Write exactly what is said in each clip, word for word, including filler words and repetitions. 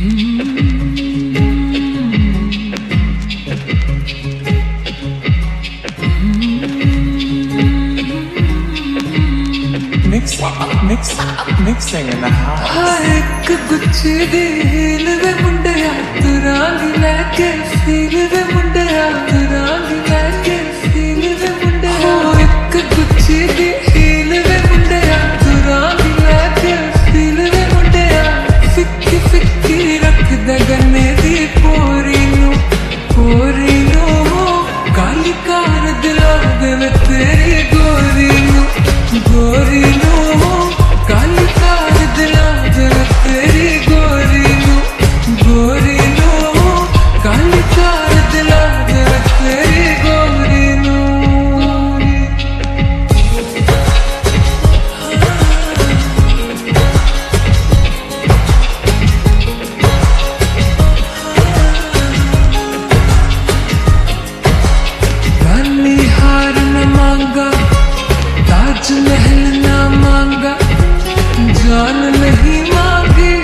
Mix, mix, mixing in the house. एक गुच्छी दी heal वे मुंडिया तू रंग लेके फील वे मुंडिया तू रंग लेके फील वे मुंडिया एक गुच्छी दी हील वे मुंडिया तू रंग लेके फील वे मुंडिया फिक्की फिक्की रख दे गन्ने दी पोरी नू पोरी नू काली कार दिला दे वे तेरी गोरी नू गोरी नू काली कार दिला दे तेरी गोरी नू गोरी नू काली कार दिला दे तेरी गोरी नू रानी हार न मांगा ताज महल ना मांगा जान नहीं मांगी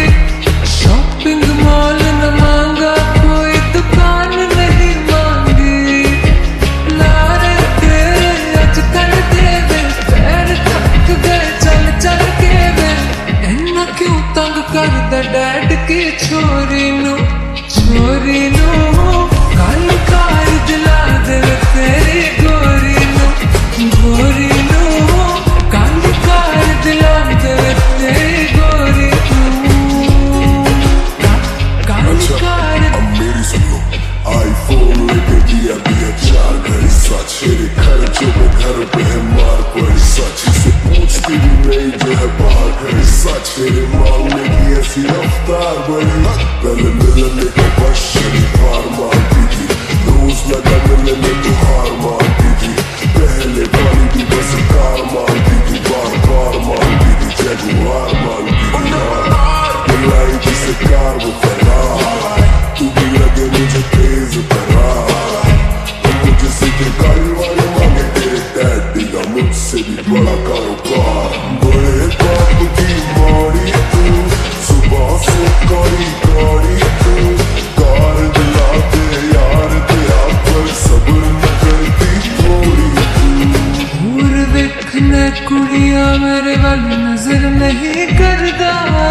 शॉपिंग मॉल न मांगा कोई दुकान नहीं मांगी लारे तेरे अजकल देवे पैर थक गए चल चल के वे इन्ना क्यों तंग करदा डैड की छोरी नू छोरी नू काली कार दिला दे तेरी गोरी नू गोरी नू काली कार दिला दे तेरी गोरी नू काली कार मेरी सुनो आईफोन लेके दिया दिया चार घड़ी सच तेरे खर्चों में घर पे है मार पड़ी सच से पूछती भी नहीं जो है बाहर खड़ी सच तेरे मांगने की ऐसी रफ्तार बड़ी पहले मिलने को बस शनिवार मारती थी रोज लगा मिलने तो हार मारती थी पहले वाली भी बस कार मारती थी बार बार मारती थी जगुआर मारती थी बुलाई जिसे कार वो फरार तू भी लगे मुझे तेज तरार मुझे सीधे गाड़ी वाले मांगे तेरे डैडी का मुझसे भी बड़ा कारोबार बड़े बाप की मारी तू सुबह से कड़ी कड़ी तू कार दिला दे यार तेरा पर सब्र न करती थोड़ी तू दूर देखने कुड़िया मेरे वाल नजर नहीं करदा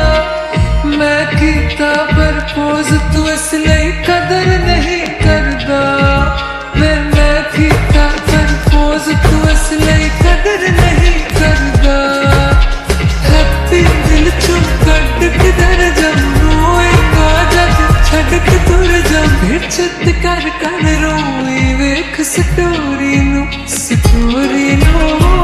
मैं कीता प्रपोज तू इसलिए कदर नहीं करदा मैं मैं कीता प्रपोज तू इसलिए कदर नहीं करदा हैप्पी दिल चुं कट किधर जम्मू एक जग छड़ के तुर जम फिर छत कर कर रोई वेख स्टोरी नू स्टोरी नू